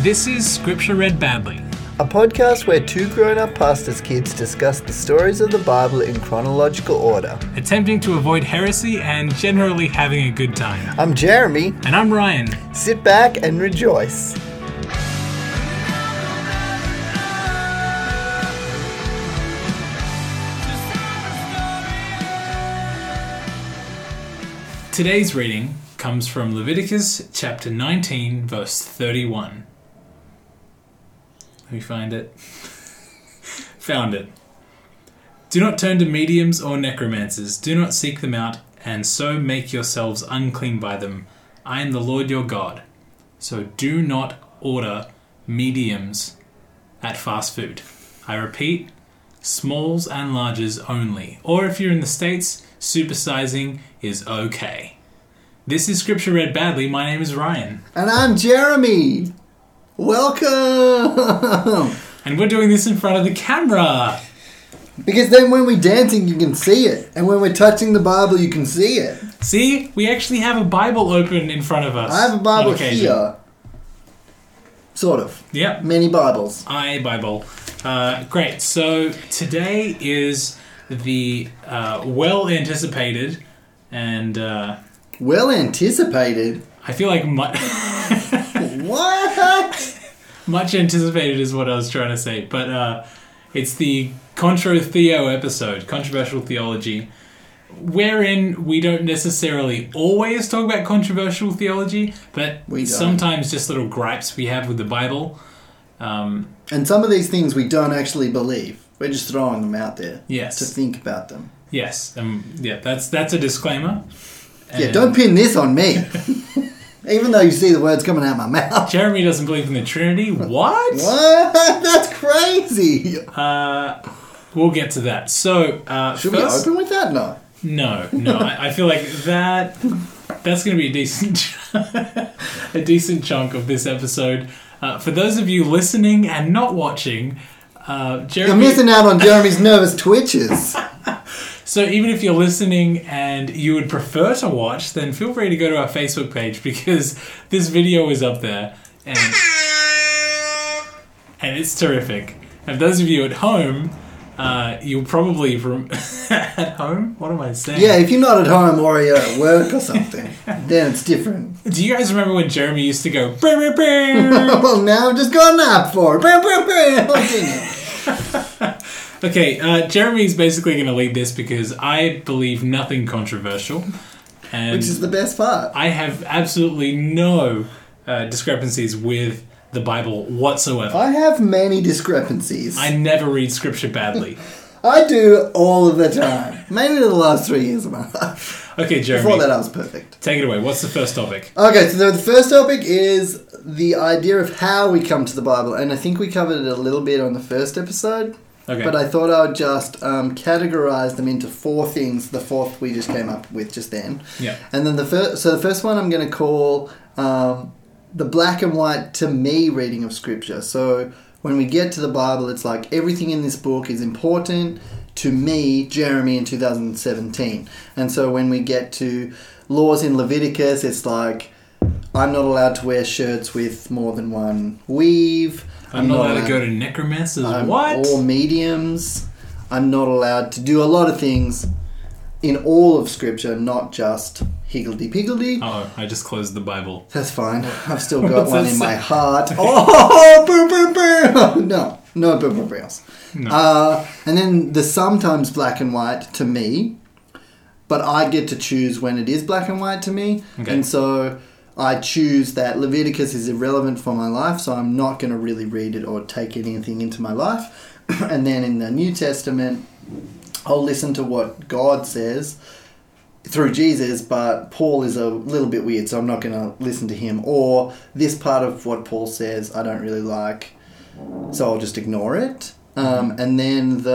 This is Scripture Read Badly, a podcast where two grown-up pastors' kids discuss the stories of the Bible in chronological order. attempting to avoid heresy and generally having a good time. I'm Jeremy. And I'm Ryan. Sit back and rejoice. Today's reading comes from Leviticus chapter 19, verse 31. Let me find it. Found it. Do not turn to mediums or necromancers. Do not seek them out, and so make yourselves unclean by them. I am the Lord your God. So do not order mediums at fast food. I repeat, smalls and larges only. Or if you're in the States, supersizing is okay. This is Scripture Read Badly. My name is Ryan. And I'm Jeremy. Welcome. And we're doing this in front of the camera. Because then when we're dancing, you can see it. And when we're touching the Bible, you can see it. See? We actually have a Bible open in front of us. I have a Bible on occasion. here. Sort of. Yep. Many Bibles. Bible. Great. So today is the well-anticipated and... Well anticipated. I feel like What? much anticipated is what I was trying to say. But it's the Contro Theo episode, Controversial Theology, wherein we don't necessarily always talk about controversial theology, but sometimes just little gripes we have with the Bible. And some of these things we don't actually believe. We're just throwing them out there. Yes. To think about them. Yes. Yeah, that's a disclaimer. Yeah, don't pin this on me. Even though you see the words coming out of my mouth. Jeremy doesn't believe in the Trinity. What? What? That's crazy. We'll get to that. So, should we open with that? No. No. I feel like that's going to be a decent chunk of this episode. For those of you listening and not watching, Jeremy... You're missing out on Jeremy's nervous twitches. So even if you're listening and you would prefer to watch, then feel free to go to our Facebook page because this video is up there and it's terrific. And those of you at home, you'll probably at home? What am I saying? Yeah, if you're not at home or you're at work or something, then it's different. Do you guys remember when Jeremy used to go brr, brr, brr? Well, now I've just got an app for it. Brr, brr, brr. Okay, Jeremy's basically going to lead this because I believe nothing controversial. And which is the best part. I have absolutely no discrepancies with the Bible whatsoever. I have many discrepancies. I never read Scripture badly. I do all of the time. Mainly the last 3 years of my life. Okay, Jeremy. Before that, I was perfect. Take it away. What's the first topic? Okay, so the first topic is the idea of how we come to the Bible. And I think we covered it a little bit on the first episode. Okay. But I thought I would just categorize them into 4 things. The fourth we just came up with just then. Yeah. And then the first one I'm going to call the black and white to me reading of Scripture. So when we get to the Bible, it's like everything in this book is important to me, Jeremy, in 2017. And so when we get to laws in Leviticus, it's like I'm not allowed to wear shirts with more than one weave. I'm not allowed to go to necromancers. What? Or mediums. I'm not allowed to do a lot of things in all of Scripture, not just higgledy-piggledy. Oh, I just closed the Bible. That's fine. I've still got one in my heart. Okay. Oh, boom, boom, boom. No boom, boom, boom. No. And then the sometimes black and white to me, but I get to choose when it is black and white to me. Okay. And so I choose that Leviticus is irrelevant for my life, so I'm not going to really read it or take anything into my life. And then in the New Testament, I'll listen to what God says through Jesus, but Paul is a little bit weird, so I'm not going to listen to him. Or this part of what Paul says I don't really like, so I'll just ignore it. And then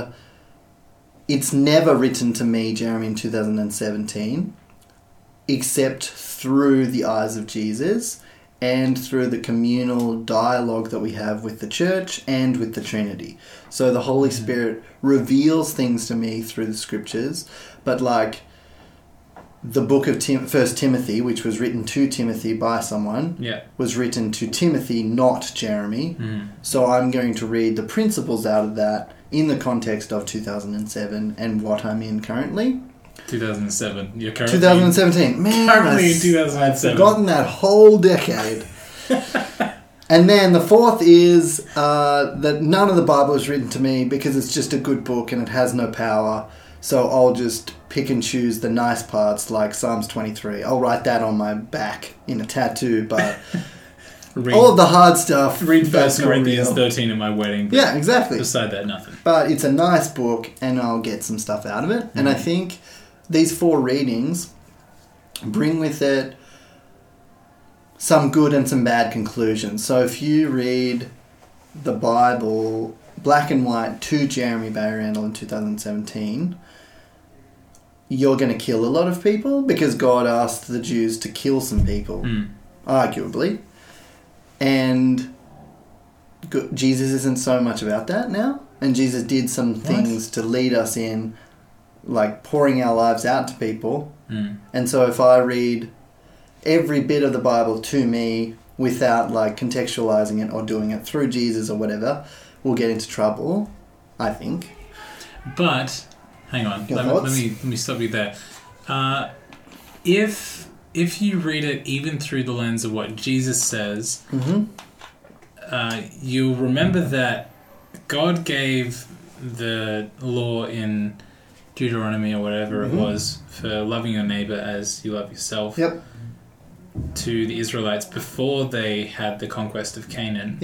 it's never written to me, Jeremy, in 2017, except through the eyes of Jesus and through the communal dialogue that we have with the church and with the Trinity. So the Holy Spirit reveals things to me through the Scriptures, but like the book of First Timothy, which was written to Timothy by someone, was written to Timothy, not Jeremy. So I'm going to read the principles out of that in the context of 2007 and what I'm in currently. 2007. You're currently 2017. Man, currently in 2007. I've forgotten that whole decade. And then the fourth is that none of the Bible is written to me because it's just a good book and it has no power. So I'll just pick and choose the nice parts, like Psalms 23. I'll write that on my back in a tattoo, but all of the hard stuff... Read 1 Corinthians 13 at my wedding. Yeah, exactly. Beside that, nothing. But it's a nice book and I'll get some stuff out of it. And I think these 4 readings bring with it some good and some bad conclusions. So if you read the Bible black and white to Jeremy Bay-Randall in 2017, you're going to kill a lot of people because God asked the Jews to kill some people, arguably. And Jesus isn't so much about that now. And Jesus did some things to lead us in, like pouring our lives out to people. And so if I read every bit of the Bible to me without like contextualizing it or doing it through Jesus or whatever, we'll get into trouble, I think. But hang on, let me stop you there. If you read it even through the lens of what Jesus says, you'll remember that God gave the law in Deuteronomy or whatever it was for loving your neighbor as you love yourself. To the Israelites before they had the conquest of Canaan.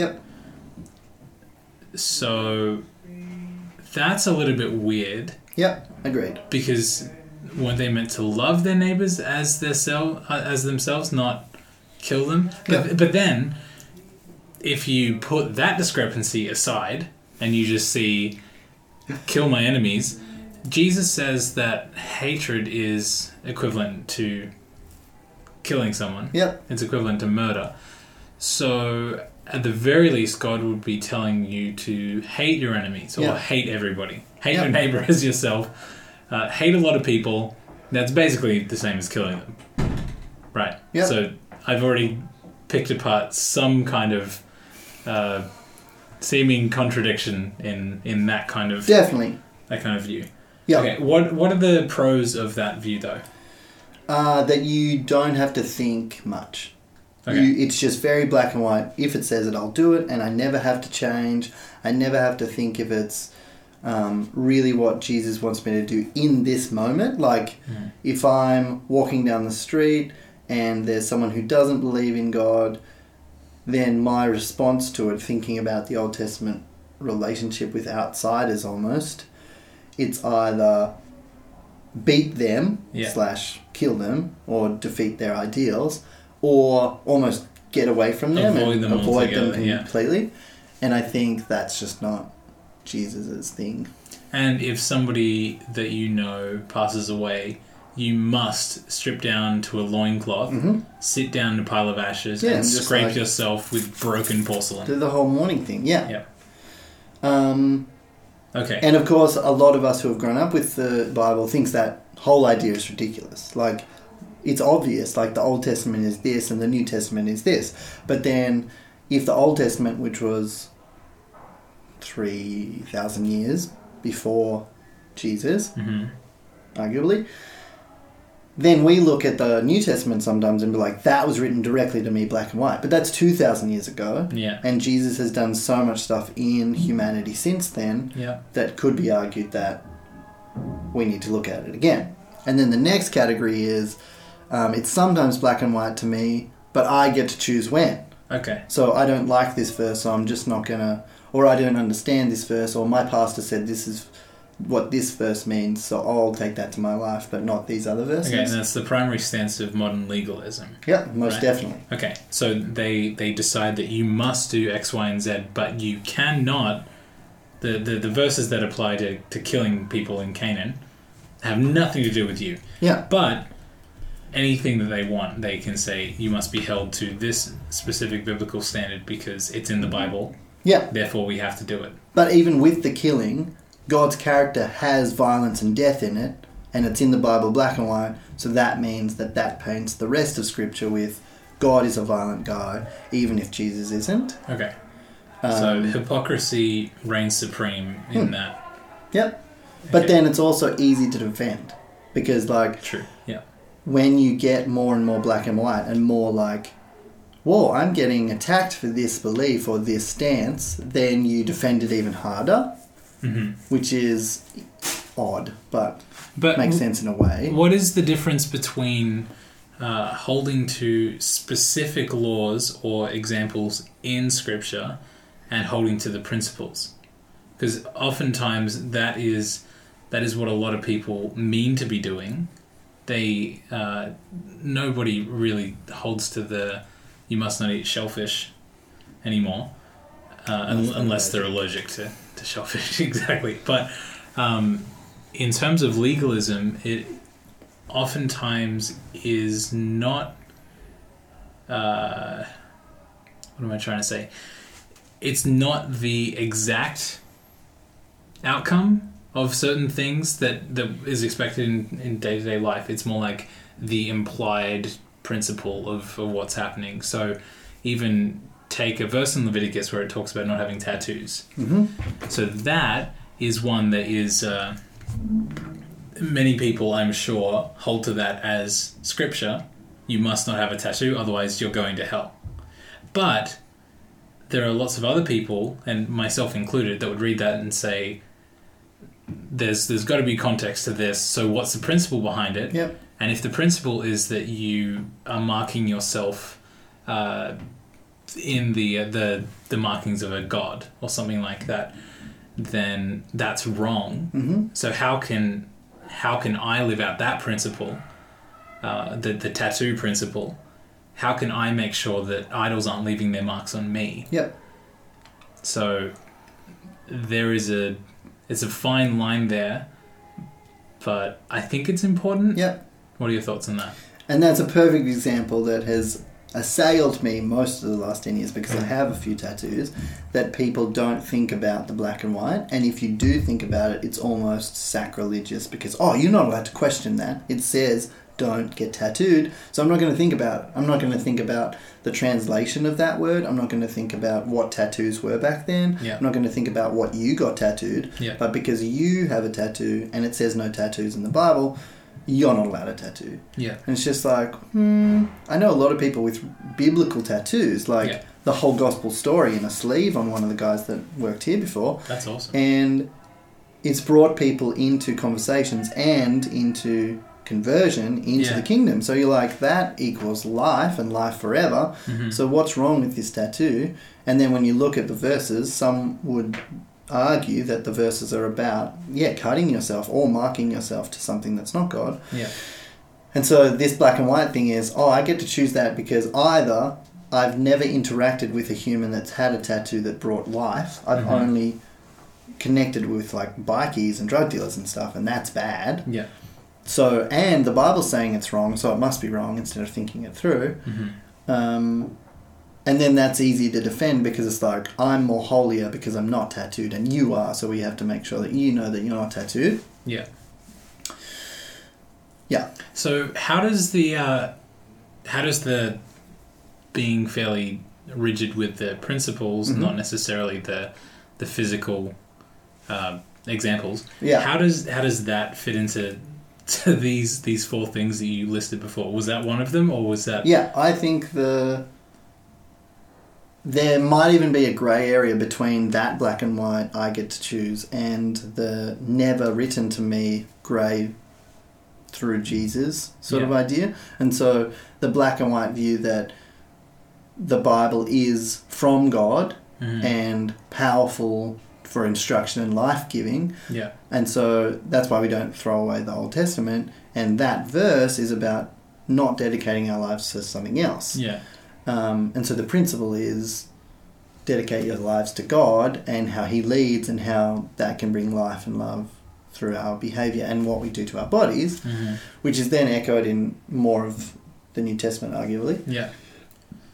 So that's a little bit weird. Agreed. Because weren't they meant to love their neighbors as themselves, not kill them? But then, if you put that discrepancy aside and you just see kill my enemies, Jesus says that hatred is equivalent to killing someone. It's equivalent to murder. So at the very least, God would be telling you to hate your enemies or hate everybody. Hate your neighbor as yourself. Hate a lot of people. That's basically the same as killing them. Right. So I've already picked apart some kind of seeming contradiction in that kind of... Definitely. That kind of view. Okay, what are the pros of that view, though? That you don't have to think much. Okay. It's just very black and white. If it says it, I'll do it, and I never have to change. I never have to think if it's really what Jesus wants me to do in this moment. Like, if I'm walking down the street and there's someone who doesn't believe in God, then my response to it, thinking about the Old Testament relationship with outsiders almost, it's either beat them / kill them or defeat their ideals, or almost get away from them and avoid them completely. And I think that's just not Jesus' thing. And if somebody that you know passes away, you must strip down to a loincloth, sit down in a pile of ashes, and scrape yourself with broken porcelain. Do the whole morning thing, Okay. And of course, a lot of us who have grown up with the Bible thinks that whole idea is ridiculous. Like, it's obvious, like the Old Testament is this and the New Testament is this. But then, if the Old Testament, which was 3,000 years before Jesus, arguably, then we look at the New Testament sometimes and be like, that was written directly to me, black and white. But that's 2,000 years ago. And Jesus has done so much stuff in humanity since then that could be argued that we need to look at it again. And then the next category is, it's sometimes black and white to me, but I get to choose when. Okay. So I don't like this verse, so I'm just not going to... Or I don't understand this verse, or my pastor said this is what this verse means, so I'll take that to my life, but not these other verses. Okay, and that's the primary stance of modern legalism. Yeah, most definitely. Okay, so they decide that you must do X, Y, and Z, but you cannot... The verses that apply to killing people in Canaan have nothing to do with you. Yeah. But anything that they want, they can say, you must be held to this specific biblical standard because it's in the Bible. Yeah. Therefore, we have to do it. But even with the killing, God's character has violence and death in it, and it's in the Bible black and white, so that means that paints the rest of Scripture with God is a violent guy, even if Jesus isn't. Okay. So hypocrisy reigns supreme in that. Yep. But then it's also easy to defend because, like, True. Yeah. when you get more and more black and white and more like, whoa, I'm getting attacked for this belief or this stance, then you defend it even harder, which is odd, but makes sense in a way. What is the difference between holding to specific laws or examples in Scripture and holding to the principles? Because oftentimes that is what a lot of people mean to be doing. They nobody really holds to the you must not eat shellfish anymore unless they're allergic to shellfish. Exactly. But in terms of legalism, it oftentimes is not what am I trying to say? It's not the exact outcome of certain things that is expected in day-to-day life. It's more like the implied principle of what's happening. So even take a verse in Leviticus where it talks about not having tattoos. So that is one that is many people, I'm sure, hold to that as Scripture. You must not have a tattoo, otherwise you're going to hell. But there are lots of other people, and myself included, that would read that and say, there's got to be context to this, so what's the principle behind it? Yep. And if the principle is that you are marking yourself in the markings of a god or something like that, then that's wrong. So how can I live out that principle, the tattoo principle? How can I make sure that idols aren't leaving their marks on me? Yep. So it's a fine line there, but I think it's important. Yep. What are your thoughts on that? And that's a perfect example that has assailed me most of the last 10 years because I have a few tattoos that people don't think about the black and white. And if you do think about it, it's almost sacrilegious because, you're not allowed to question that. It says don't get tattooed. So I'm not going to think about it. I'm not going to think about the translation of that word. I'm not going to think about what tattoos were back then. Yeah. I'm not going to think about what you got tattooed. Yeah. But because you have a tattoo and it says no tattoos in the Bible, you're not allowed a tattoo. Yeah. And it's just like, I know a lot of people with biblical tattoos, like the whole gospel story in a sleeve on one of the guys that worked here before. That's awesome. And it's brought people into conversations and into conversion into the kingdom. So you're like, that equals life and life forever. So what's wrong with this tattoo? And then when you look at the verses, some would argue that the verses are about cutting yourself or marking yourself to something that's not God. And so this black and white thing is, I get to choose that because either I've never interacted with a human that's had a tattoo that brought life. I've only connected with like bikies and drug dealers and stuff, and that's bad. So, and the Bible's saying it's wrong, so it must be wrong instead of thinking it through. And then that's easy to defend because it's like, I'm more holier because I'm not tattooed and you are, so we have to make sure that you know that you're not tattooed. Yeah. So how does the being fairly rigid with the principles, not necessarily the physical examples, how does that fit into these four things that you listed before? Was that one of them, or was that... I think there might even be a grey area between that black and white I get to choose and the never written to me grey through Jesus sort of idea. And so the black and white view that the Bible is from God and powerful for instruction and life-giving. And so that's why we don't throw away the Old Testament. And that verse is about not dedicating our lives to something else. And so the principle is dedicate your lives to God and how He leads and how that can bring life and love through our behaviour and what we do to our bodies, which is then echoed in more of the New Testament, arguably.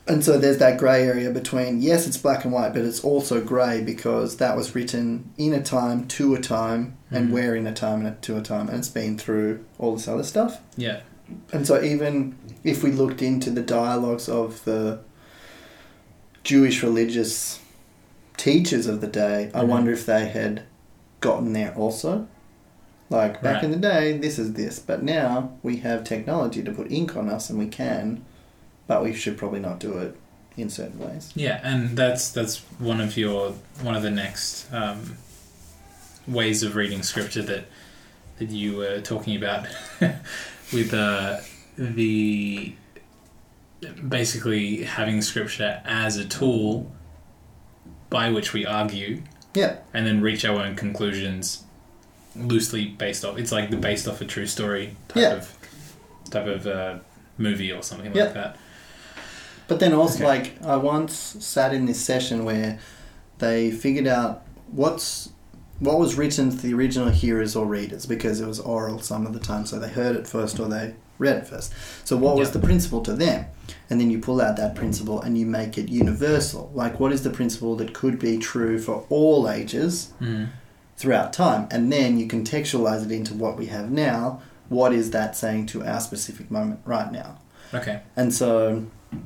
And so there's that grey area between, yes, it's black and white, but it's also grey because that was written in a time, to a time, and we're in a time and to a time, and it's been through all this other stuff. Yeah. And so even if we looked into the dialogues of the Jewish religious teachers of the day, I wonder if they had gotten there also. Like, back in the day, this is this, but now we have technology to put ink on us, and we can, but we should probably not do it in certain ways. Yeah, and that's one of the next ways of reading scripture that you were talking about with the basically having scripture as a tool by which we argue, and then reach our own conclusions loosely based off. It's like based off a true story type of movie or something like that. But then also, like, I once sat in this session where they figured out what was written to the original hearers or readers, because it was oral some of the time, so they heard it first or they read it first. So what was the principle to them? And then you pull out that principle and you make it universal. Like, what is the principle that could be true for all ages throughout time? And then you contextualize it into what we have now. What is that saying to our specific moment right now? Okay. And so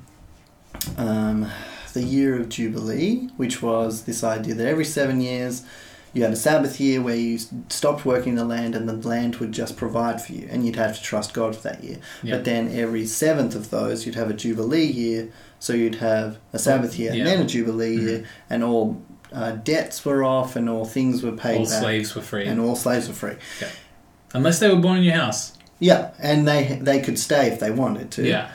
the year of Jubilee, which was this idea that every 7 years you had a Sabbath year where you stopped working the land and the land would just provide for you, and you'd have to trust God for that year. Yep. But then every 7th of those you'd have a Jubilee year, so you'd have a Sabbath year and then a Jubilee year, and all debts were off and all things were paid back. All slaves were free. And all slaves were free. Yeah. Unless they were born in your house. Yeah, and they could stay if they wanted to. Yeah.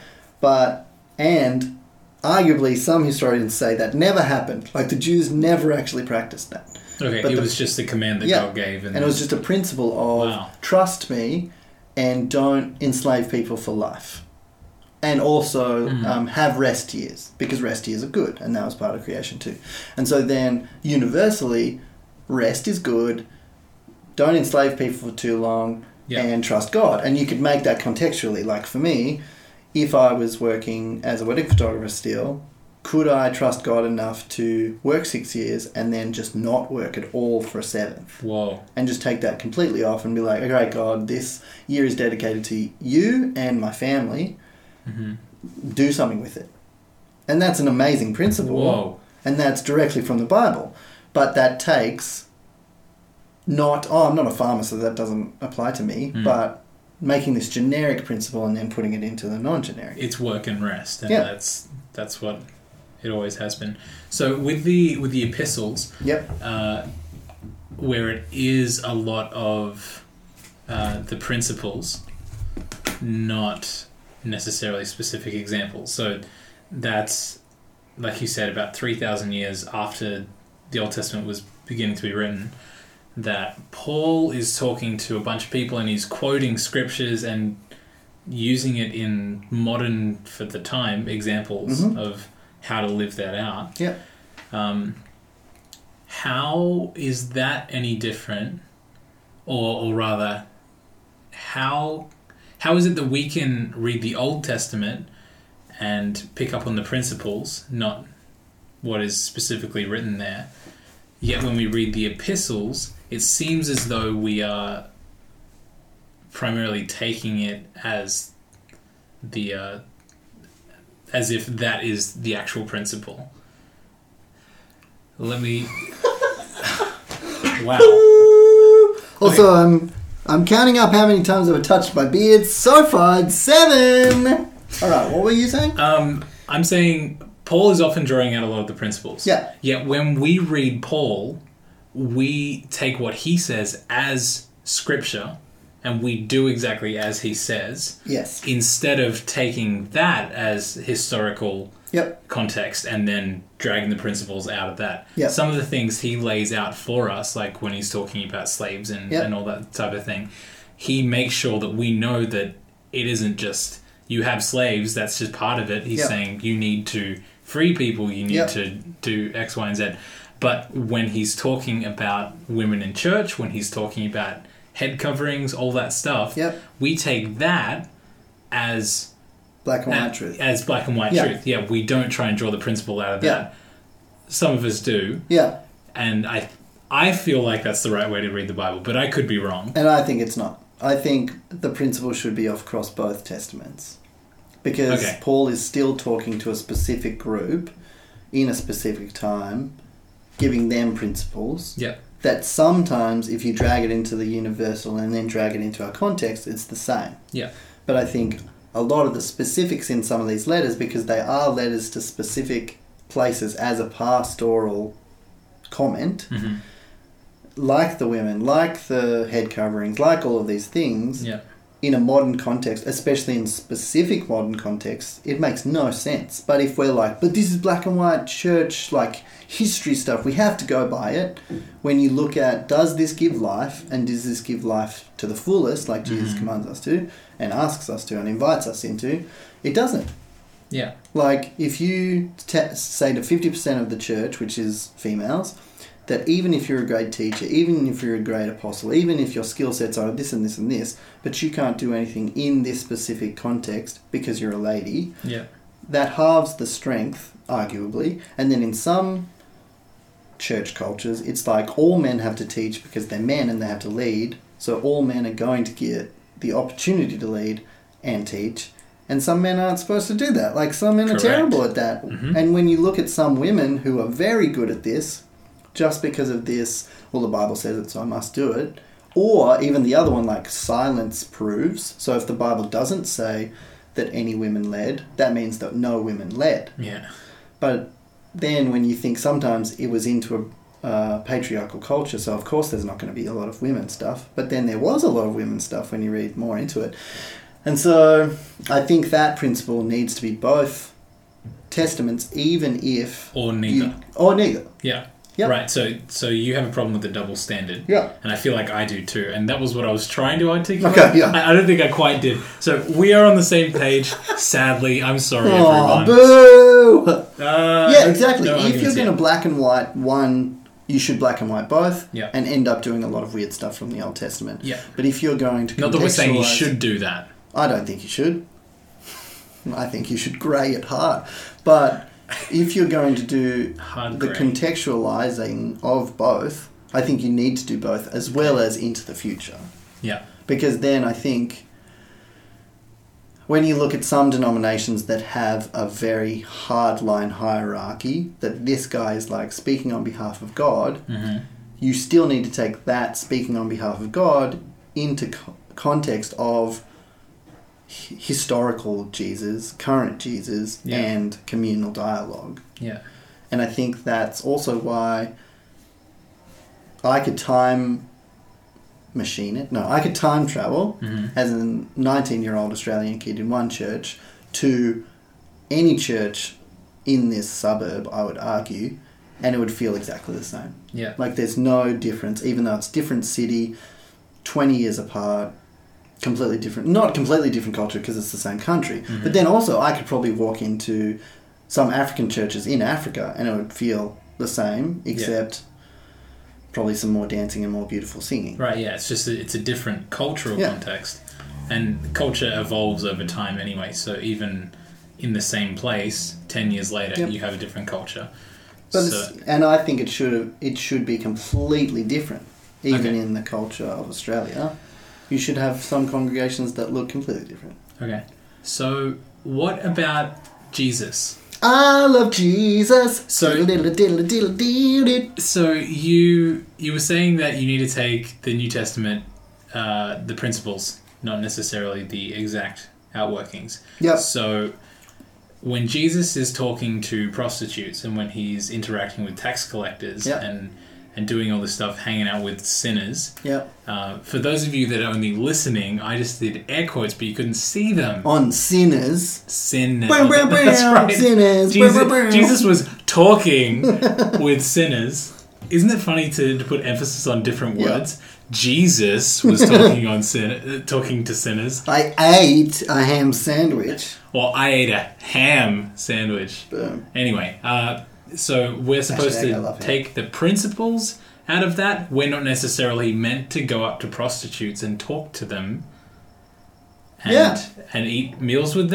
And arguably some historians say that never happened. Like, the Jews never actually practiced that. Okay, but it was just a command that God gave. And it was just a principle of trust me and don't enslave people for life. And also have rest years, because rest years are good, and that was part of creation too. And so then, universally, rest is good, don't enslave people for too long, and trust God. And you could make that contextually. Like, for me, if I was working as a wedding photographer still, could I trust God enough to work 6 years and then just not work at all for a 7th? Whoa. And just take that completely off and be like, okay, God, this year is dedicated to you and my family. Do something with it. And that's an amazing principle. Whoa. And that's directly from the Bible. But that takes I'm not a farmer, so that doesn't apply to me, but making this generic principle and then putting it into the non-generic. It's work and rest, and that's what it always has been. So with the epistles, where it is a lot of the principles, not necessarily specific examples. So that's, like you said, about 3,000 years after the Old Testament was beginning to be written, that Paul is talking to a bunch of people and he's quoting scriptures and using it in modern, for the time, examples of how to live that out. Yeah. How is that any different? Or rather, how is it that we can read the Old Testament and pick up on the principles, not what is specifically written there, yet when we read the epistles, it seems as though we are primarily taking it as as if that is the actual principle. Let me... Wow. Also, I'm counting up how many times I've touched my beard. So far, it's 7! Alright, what were you saying? I'm saying Paul is often drawing out a lot of the principles. Yeah. Yet when we read Paul, we take what he says as scripture and we do exactly as he says. Yes. Instead of taking that as historical context and then dragging the principles out of that. Yep. Some of the things he lays out for us, like when he's talking about slaves and all that type of thing, he makes sure that we know that it isn't just you have slaves, that's just part of it. He's saying you need to free people, you need to do X, Y, and Z. But when he's talking about women in church, when he's talking about head coverings, all that stuff, we take that as black and white truth. As black and white truth. Yeah, we don't try and draw the principle out of that. Yeah. Some of us do. Yeah. And I feel like that's the right way to read the Bible, but I could be wrong. And I think it's not. I think the principle should be across both testaments. Because Paul is still talking to a specific group in a specific time, giving them principles. Yeah. That sometimes, if you drag it into the universal and then drag it into our context, it's the same. Yeah. But I think a lot of the specifics in some of these letters, because they are letters to specific places as a pastoral comment, like the women, like the head coverings, like all of these things, in a modern context, especially in specific modern contexts, it makes no sense. But if we're like, but this is black and white church, like history stuff, we have to go by it. When you look at, does this give life, and does this give life to the fullest, like Jesus commands us to, and asks us to, and invites us into, it doesn't. Yeah. Like, if you say to 50% of the church, which is females, that even if you're a great teacher, even if you're a great apostle, even if your skill sets are this and this and this, but you can't do anything in this specific context because you're a lady, that halves the strength, arguably. And then in some church cultures, it's like all men have to teach because they're men and they have to lead, so all men are going to get the opportunity to lead and teach. And some men aren't supposed to do that. Like, some men are terrible at that. And when you look at some women who are very good at this, just because of this, well, the Bible says it, so I must do it. Or even the other one, like silence proves. So if the Bible doesn't say that any women led, that means that no women led. Yeah. But then when you think sometimes it was into a patriarchal culture, so of course there's not going to be a lot of women stuff. But then there was a lot of women stuff when you read more into it. And so I think that principle needs to be both testaments, even if... Or neither. Or neither. Yeah. Yep. Right, so you have a problem with the double standard. Yeah. And I feel like I do too. And that was what I was trying to articulate. Okay, yeah. I don't think I quite did. So we are on the same page, sadly. I'm sorry, oh, everyone. Boo! Yeah, exactly. No if you're going to black and white one, you should black and white both, yeah, and end up doing a lot of weird stuff from the Old Testament. Yeah. But if you're going to Not that we're saying you should do that. I don't think you should. I think you should grey it hard. But... if you're going to do the contextualizing of both, I think you need to do both as well as into the future. Yeah. Because then I think when you look at some denominations that have a very hardline hierarchy, that this guy is like speaking on behalf of God, you still need to take that speaking on behalf of God into context of historical Jesus, current Jesus, and communal dialogue. Yeah. And I think that's also why I could time machine it. No, I could time travel as a 19-year-old Australian kid in one church to any church in this suburb, I would argue, and it would feel exactly the same. Yeah. Like, there's no difference, even though it's different city, 20 years apart, completely different, not completely different culture because it's the same country, but then also I could probably walk into some African churches in Africa and it would feel the same, except probably some more dancing and more beautiful singing. Right, yeah, it's just it's a different cultural context, and culture evolves over time anyway, so even in the same place 10 years later you have a different culture. But and I think it should be completely different, even in the culture of Australia. You should have some congregations that look completely different. Okay. So, what about Jesus? I love Jesus. So you were saying that you need to take the New Testament, the principles, not necessarily the exact outworkings. Yep. So, when Jesus is talking to prostitutes and when he's interacting with tax collectors and doing all this stuff, hanging out with sinners. Yep. For those of you that are only listening, I just did air quotes, but you couldn't see them. On sinners. Sinners. That's right. Sinners. Jesus was talking with sinners. Isn't it funny to put emphasis on different words? Jesus was talking to sinners. I ate a ham sandwich. Well, I ate a ham sandwich. Boom. Anyway, so we're supposed to take the principles out of that. We're not necessarily meant to go up to prostitutes and talk to them and eat meals with them.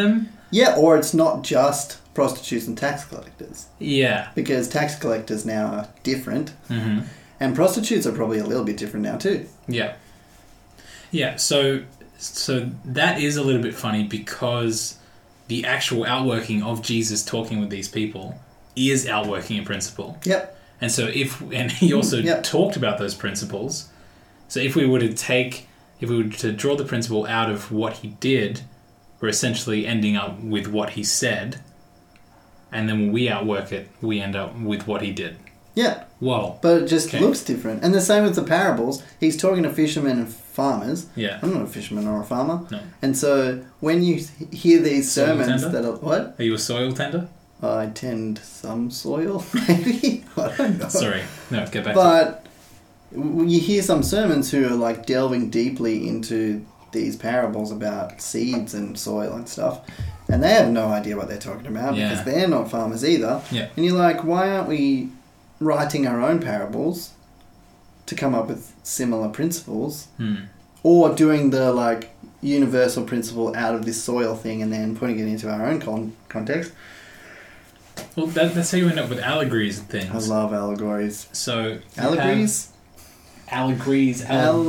Yeah, or it's not just prostitutes and tax collectors. Yeah. Because tax collectors now are different. Mm-hmm. And prostitutes are probably a little bit different now too. Yeah. Yeah, so that is a little bit funny because the actual outworking of Jesus talking with these people is outworking a principle. Yep. And so he also Yep. talked about those principles. So if we were to draw the principle out of what he did, we're essentially ending up with what he said. And then when we outwork it, we end up with what he did. Yeah. Whoa. But it just Okay. looks different. And the same with the parables. He's talking to fishermen and farmers. Yeah. I'm not a fisherman or a farmer. No. And so when you hear these Soil sermons tender? that are... What? Are you a soil tender? I tend some soil, maybe. I don't know. Sorry. No, get back to But you hear some sermons who are like delving deeply into these parables about seeds and soil and stuff, and they have no idea what they're talking about Yeah. because they're not farmers either. Yeah. And you're like, why aren't we writing our own parables to come up with similar principles, or doing the like universal principle out of this soil thing and then putting it into our own context? Well, that's how you end up with allegories and I things. love allegories. So Allegories? Allegories.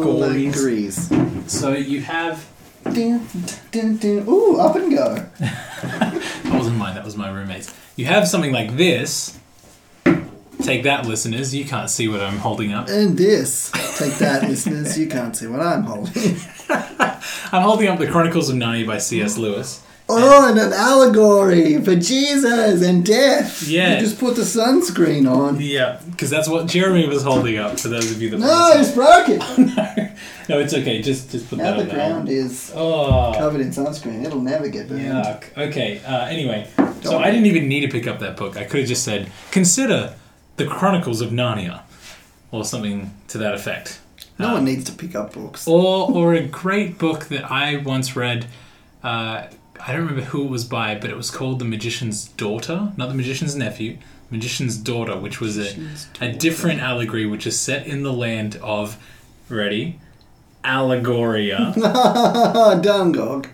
So you have... Dun, dun, dun. Ooh, up and go. That wasn't mine, that was my roommate's. You have something like this. Take that, listeners. You can't see what I'm holding up. And this. Take that, listeners. You can't see what I'm holding. I'm holding up the Chronicles of Narnia by C.S. Lewis. Oh, and an allegory for Jesus and death. Yeah. You just put the sunscreen on. Yeah, because that's what Jeremy was holding up, for those of you that No, want to it's broken. No, it's okay. Just put Now that the on there. ground is Oh, covered in sunscreen. It'll never get burned. yuck. Okay, anyway. So I didn't even need to pick up that book. I could have just said, consider the Chronicles of Narnia. Or something to that effect. No one needs to pick up books. Or a great book that I once read. I don't remember who it was by, but it was called The Magician's Daughter. Not The Magician's Nephew. Magician's Daughter, which was a different allegory, which is set in the land of... Ready? Allegoria. Dungog.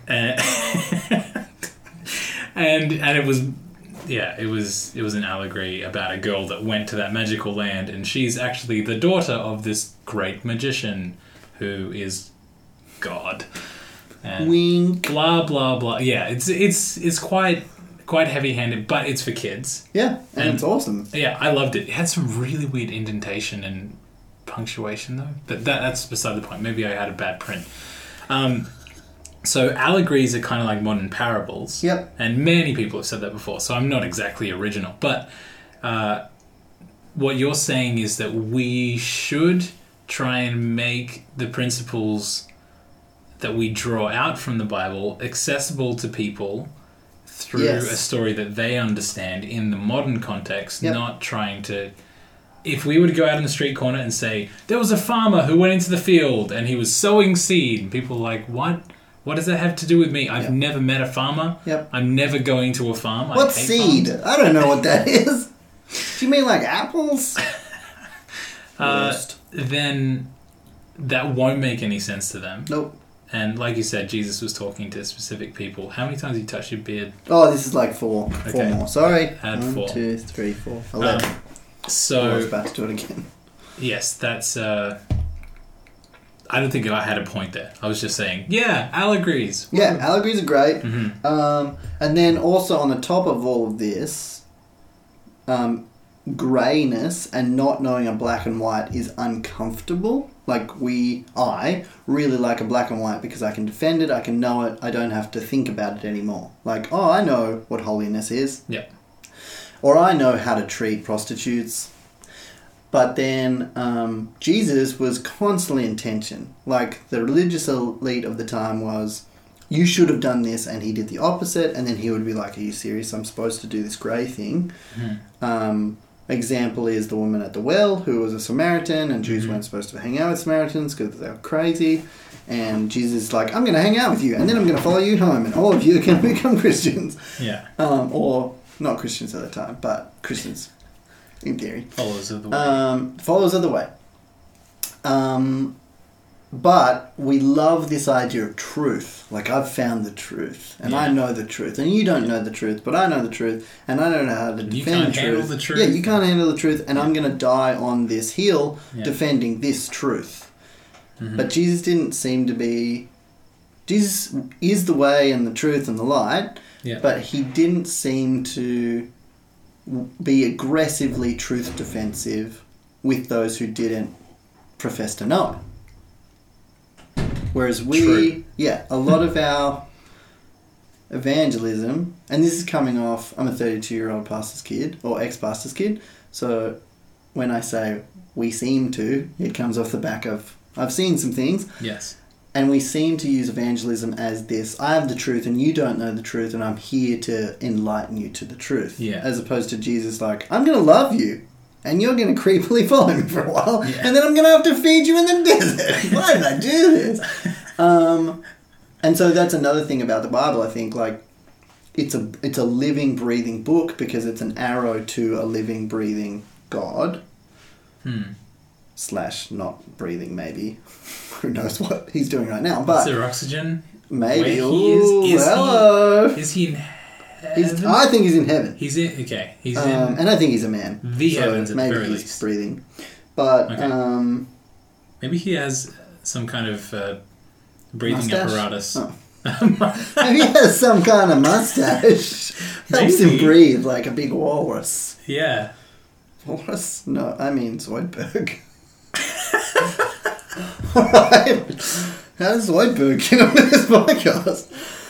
And it was... Yeah, it was an allegory about a girl that went to that magical land, and she's actually the daughter of this great magician who is God. And Wink. blah blah blah. Yeah, it's quite heavy-handed, but it's for kids. Yeah, and it's awesome. Yeah, I loved it. It had some really weird indentation and punctuation though. But that's beside the point. Maybe I had a bad print. So allegories are kind of like modern parables. Yep. And many people have said that before, so I'm not exactly original. But what you're saying is that we should try and make the principles that we draw out from the Bible accessible to people through Yes. a story that they understand in the modern context, Yep. not trying to... If we were to go out in the street corner and say, there was a farmer who went into the field and he was sowing seed, and people are like, what? What does that have to do with me? I've Yep. never met a farmer. Yep. I'm never going to a farm. What I hate seed? farms. I don't know what that is. Do you mean like apples? Worst. Then that won't make any sense to them. Nope. And like you said, Jesus was talking to specific people. How many times have you touched your beard? Oh, this is like four. Okay. Four more. Sorry. Add 1, four. 2, 3, 4. 11. I was So, about to do it again. yes, that's... I don't think I had a point there. I was just saying, yeah, allegories. Yeah, allegories are great. Mm-hmm. And then also on the top of all of this, greyness and not knowing a black and white is uncomfortable. Like I really like a black and white because I can defend it, I can know it, I don't have to think about it anymore. Like, oh, I know what holiness is. Yeah. Or I know how to treat prostitutes. But then Jesus was constantly in tension. Like, the religious elite of the time was, you should have done this, and he did the opposite, and then he would be like, are you serious? I'm supposed to do this grey thing. Mm-hmm. Example is the woman at the well, who was a Samaritan, and Jews weren't supposed to hang out with Samaritans because they were crazy. And Jesus is like, I'm going to hang out with you, and then I'm going to follow you home, and all of you are going to become Christians. Yeah. Or not Christians at the time, but Christians in theory. Followers of the way. Followers of the way. But we love this idea of truth. Like, I've found the truth, and I know the truth, and you don't know the truth, but I know the truth, and I don't know how to defend the truth. You can't handle the truth. Yeah, you can't handle the truth, and I'm going to die on this hill defending this truth. Mm-hmm. But Jesus didn't seem to be... Jesus is the way and the truth and the light, but he didn't seem to be aggressively truth defensive with those who didn't profess to know it. Whereas we, a lot of our evangelism, and this is coming off, I'm a 32-year-old pastor's kid, or ex-pastor's kid, so when I say we seem to, it comes off the back of, I've seen some things. Yes. And we seem to use evangelism as this, I have the truth and you don't know the truth, and I'm here to enlighten you to the truth. Yeah. As opposed to Jesus like, I'm going to love you. And you're going to creepily follow me for a while, and then I'm going to have to feed you in the desert. Why did I do this? And so that's another thing about the Bible. I think like it's a living, breathing book because it's an arrow to a living, breathing God. / not breathing, maybe. Who knows what he's doing right now? But is there oxygen? Maybe. Hello. Is he in heaven? I think he's in heaven. He's in. Okay. He's in. And I think he's a man. The heavens, at the very he's least. Breathing, but maybe he has some kind of breathing mustache? apparatus. Oh. Maybe he has some kind of mustache. Helps him breathe like a big walrus. Yeah. Walrus? No, I mean Zoidberg. Alright. How does Zoidberg get on this podcast?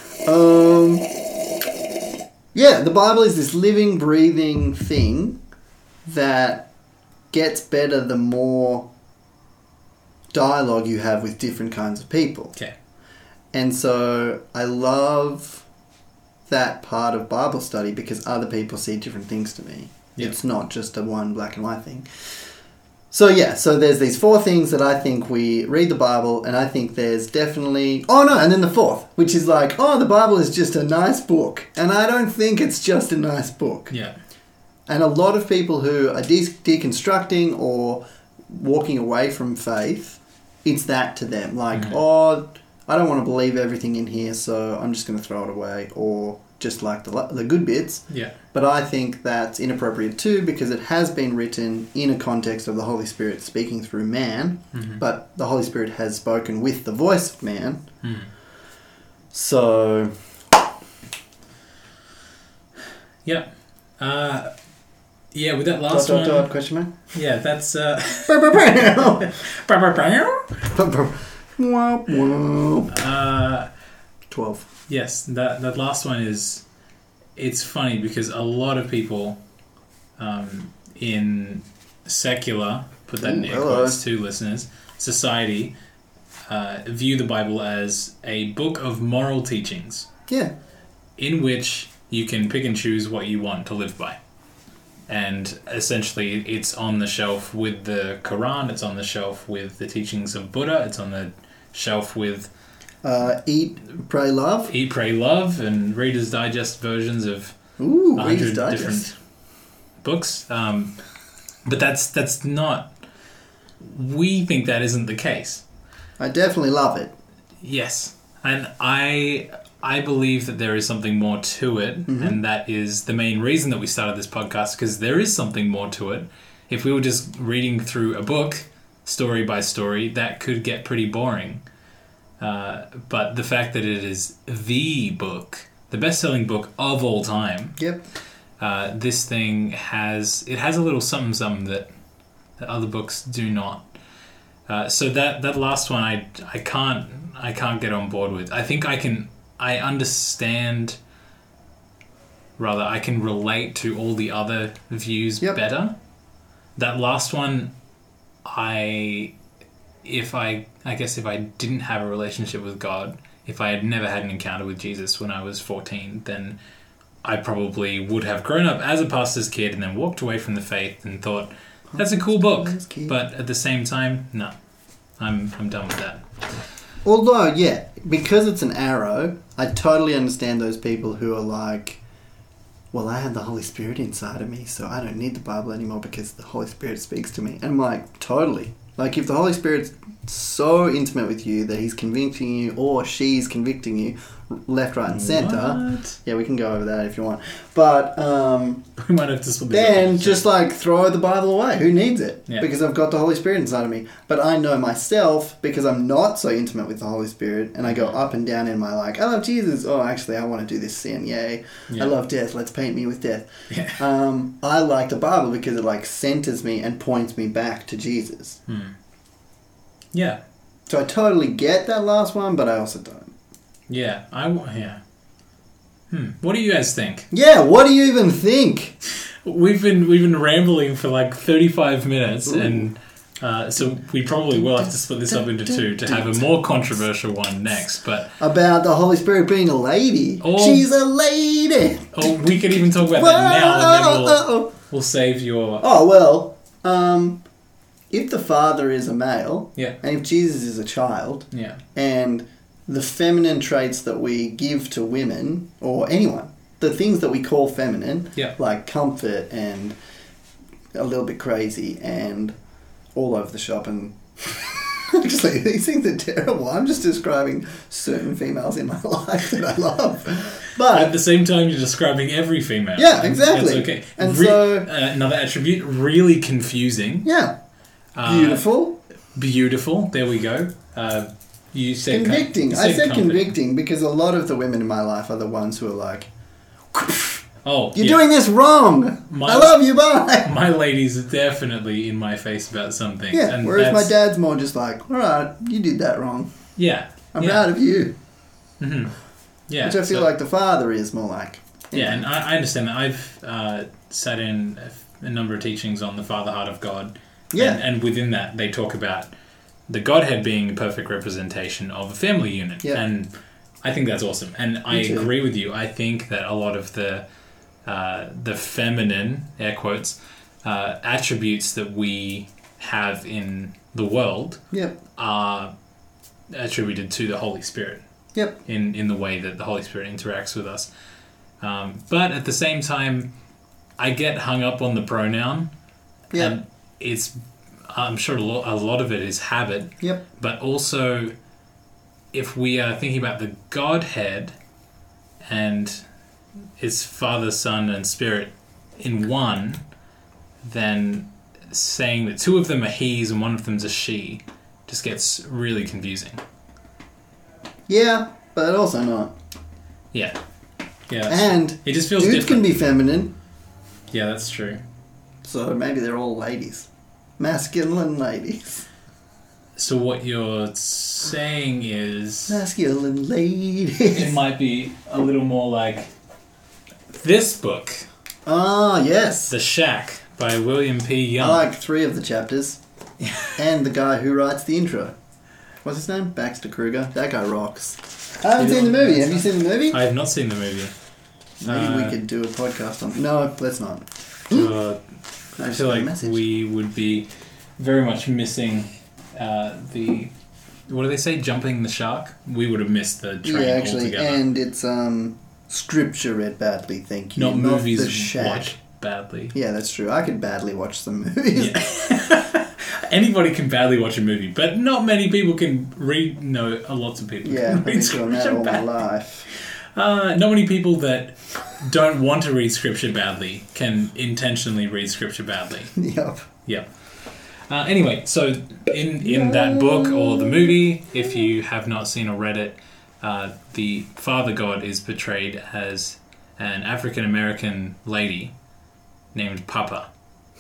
Yeah, the Bible is this living, breathing thing that gets better the more dialogue you have with different kinds of people. Okay. And so I love that part of Bible study because other people see different things to me. Yep. It's not just a one black and white thing. So there's these 4 things that I think we read the Bible, and I think there's definitely... and then the 4th, which is like, the Bible is just a nice book. And I don't think it's just a nice book. Yeah. And a lot of people who are deconstructing or walking away from faith, it's that to them. Like, I don't want to believe everything in here, so I'm just going to throw it away, or just like the good bits. Yeah. But I think that's inappropriate too, because it has been written in a context of the Holy Spirit speaking through man, but the Holy Spirit has spoken with the voice of man. So... Yeah. With that last one... Question mark? Yeah, that's... 12. Yes, that last one is... It's funny because a lot of people in secular, put that in air quotes to listeners, society, view the Bible as a book of moral teachings. Yeah. In which you can pick and choose what you want to live by. And essentially it's on the shelf with the Quran, it's on the shelf with the teachings of Buddha, it's on the shelf with... Eat, Pray, Love. Eat, Pray, Love, and Reader's Digest versions of 100 different books. But that's not... We think that isn't the case. I definitely love it. Yes. And I believe that there is something more to it, and that is the main reason that we started this podcast, because there is something more to it. If we were just reading through a book, story by story, that could get pretty boring. But the fact that it is the book, the best-selling book of all time, this thing has a little something that other books do not. So that last one I can't get on board with. I think I can relate to all the other views better. That last one, I guess if I didn't have a relationship with God, if I had never had an encounter with Jesus when I was 14, then I probably would have grown up as a pastor's kid and then walked away from the faith and thought, that's a cool book. But at the same time, no, I'm done with that. Although, because it's an arrow, I totally understand those people who are like, well, I have the Holy Spirit inside of me, so I don't need the Bible anymore because the Holy Spirit speaks to me. And I'm like, totally. Like, if the Holy Spirit so intimate with you that he's convicting you or she's convicting you left, right and centre. What? Yeah, we can go over that if you want. But We might have to split this then up. just like throw the Bible away. Who needs it? Yeah. Because I've got the Holy Spirit inside of me. But I know myself because I'm not so intimate with the Holy Spirit and I go up and down in my like, I love Jesus. Oh, actually, I want to do this sin. Yay. Yeah. I love death. Let's paint me with death. Yeah. I like the Bible because it like centers me and points me back to Jesus. Yeah. So I totally get that last one, but I also don't. Yeah. Yeah. What do you guys think? Yeah, what do you even think? We've been rambling for like 35 minutes, Ooh. and so we probably will have to split this up into two to have a more controversial one next. But About the Holy Spirit being a lady. Oh. She's a lady. we could even talk about that now, and then we'll save your. Oh, well, if the Father is a male, Yeah. and if Jesus is a child, Yeah. and the feminine traits that we give to women, or anyone, the things that we call feminine, Yeah. like comfort and a little bit crazy and all over the shop and... Actually, these things are terrible. I'm just describing certain females in my life that I love. But At the same time, you're describing every female. Yeah, exactly. That's okay. And so- another attribute, really confusing. yeah, beautiful. Beautiful. There we go. You said Convicting. you I said comforting. convicting because a lot of the women in my life are the ones who are like, Oh, you're yeah. doing this wrong. My- I love you, bye. My lady's definitely in my face about some things. Yeah, and whereas my that's- dad's more just like, all right, you did that wrong. Yeah. I'm yeah. proud of you. Mm-hmm. Yeah. Which I feel so- like the father is more like. you Yeah, know. and I understand that. I've sat in a number of teachings on the Father Heart of God. Yeah. And within that, they talk about the Godhead being a perfect representation of a family unit. Yeah. And I think that's awesome. And I too. agree with you. I think that a lot of the feminine, air quotes, attributes that we have in the world Yep. are attributed to the Holy Spirit. Yep. In the way that the Holy Spirit interacts with us. But at the same time, I get hung up on the pronoun. Yep. And I'm sure a lot of it is habit. Yep. But also, if we are thinking about the Godhead and its Father, Son, and Spirit in one, then saying that two of them are he's and one of them's a she just gets really confusing. Yeah, but also not. Yeah. Yeah. that's And true. It just feels dudes different. can be feminine, Yeah, that's true. so maybe they're all ladies. Masculine ladies. So what you're saying is Masculine ladies. it might be a little more like this book, Ah, yes. The Shack by William P. I Young. like 3 of the chapters. And the guy who writes the intro. What's his name? Baxter Kruger. That guy rocks. I haven't seen the movie. Have you seen the movie? I have not seen the movie. Maybe we could do a podcast on... No, let's not. I feel like we would be very much missing the... What do they say? Jumping the shark? We would have missed the train Yeah, actually, altogether. and it's scripture read badly, thank you. not movies The Shack. watched badly. Yeah, that's true. I could badly watch some movies. Yeah. Anybody can badly watch a movie, but not many people can read. No, lots of people. Yeah, can I've read been doing that scripture all my badly. life. Not many people that don't want to read scripture badly can intentionally read scripture badly. Yep. Yep. Anyway, so in that book or the movie, if you have not seen or read it, the Father God is portrayed as an African American lady named Papa.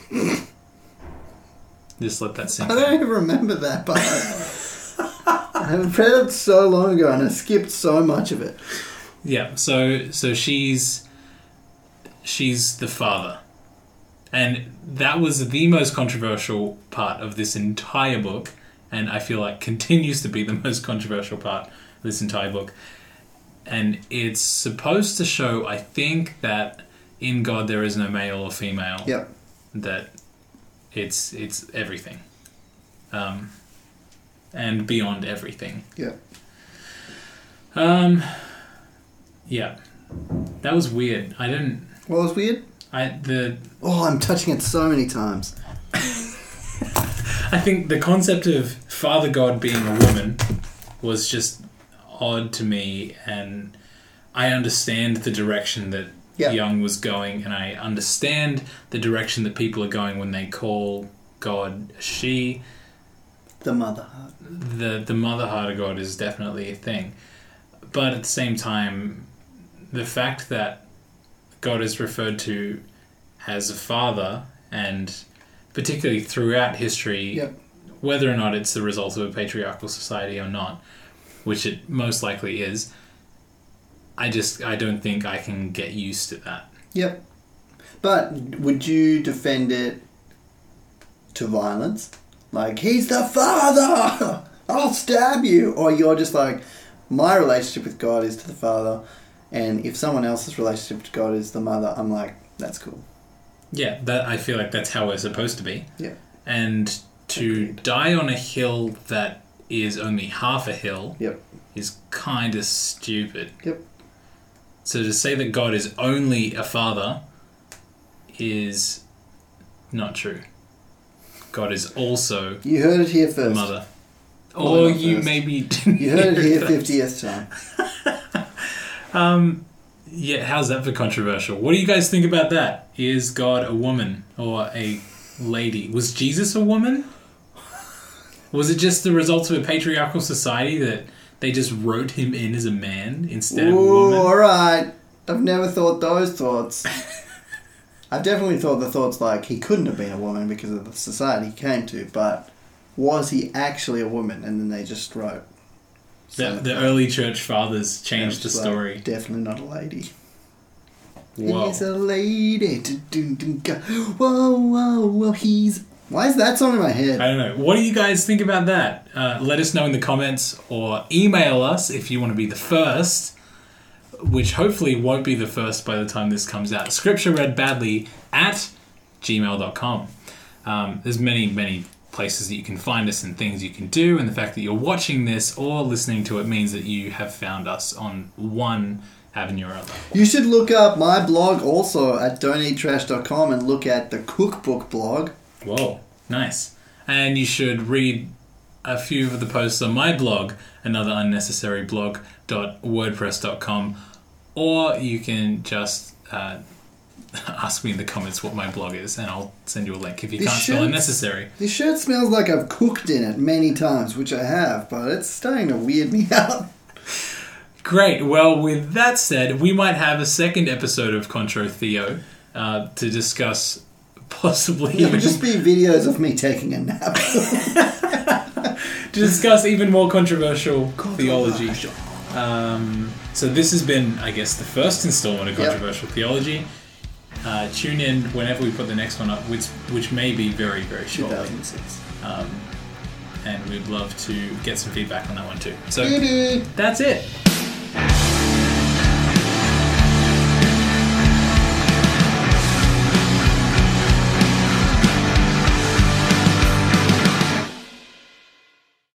Just let that I sink don't in. even remember that part. I read it so long ago and I skipped so much of it. Yeah, so she's the father. And that was the most controversial part of this entire book, and I feel like continues to be the most controversial part of this entire book. And it's supposed to show, I think, that in God there is no male or female. Yep. That it's everything. And beyond everything. Yep. Yeah. That was weird. I didn't... What was weird? Oh, I'm touching it so many times. I think the concept of Father God being a woman was just odd to me, and I understand the direction that Young was going, and I understand the direction that people are going when they call God a she. The mother heart. The mother heart of God is definitely a thing. But at the same time, the fact that God is referred to as a father, and particularly throughout history, whether or not it's the result of a patriarchal society or not, which it most likely is, I don't think I can get used to that. Yep. But would you defend it to violence? Like, he's the father! I'll stab you! Or you're just like, my relationship with God is to the father, and if someone else's relationship to God is the mother, I'm like, that's cool. Yeah, I feel like that's how we're supposed to be. Yeah. And to die on a hill that is only half a hill is kind of stupid. Yep. So to say that God is only a father is not true. God is also You heard it here first. mother. Or you first. maybe didn't You heard it here first. 50th time. Yeah, how's that for controversial? What do you guys think about that? Is God a woman or a lady? Was Jesus a woman? Was it just the result of a patriarchal society that they just wrote him in as a man instead of a woman? Alright. I've never thought those thoughts. I've definitely thought the thoughts like he couldn't have been a woman because of the society he came to, but was he actually a woman? And then they just wrote. The early church fathers changed the story. Like, definitely not a lady. Whoa. He's a lady. Whoa, whoa, whoa, he's... Why is that song in my head? I don't know. What do you guys think about that? Let us know in the comments or email us if you want to be the first, which hopefully won't be the first by the time this comes out. scripturereadbadly@gmail.com. There's many places that you can find us and things you can do, and the fact that you're watching this or listening to it means that you have found us on one avenue or other. You should look up my blog also at don'teattrash.com and look at the cookbook blog. Whoa, nice. And you should read a few of the posts on my blog, anotherunnecessaryblog.wordpress.com, or you can just ask me in the comments what my blog is, and I'll send you a link if you can't spell unnecessary. This shirt smells like I've cooked in it many times, which I have, but it's starting to weird me out. Great. Well, with that said, we might have a second episode of Contro Theo to discuss possibly... It would just be videos of me taking a nap. to discuss even more controversial theology. So this has been, I guess, the first installment of Controversial Theology. Tune in whenever we put the next one up, which may be very, very shortly. 2006. And we'd love to get some feedback on that one too. So that's it.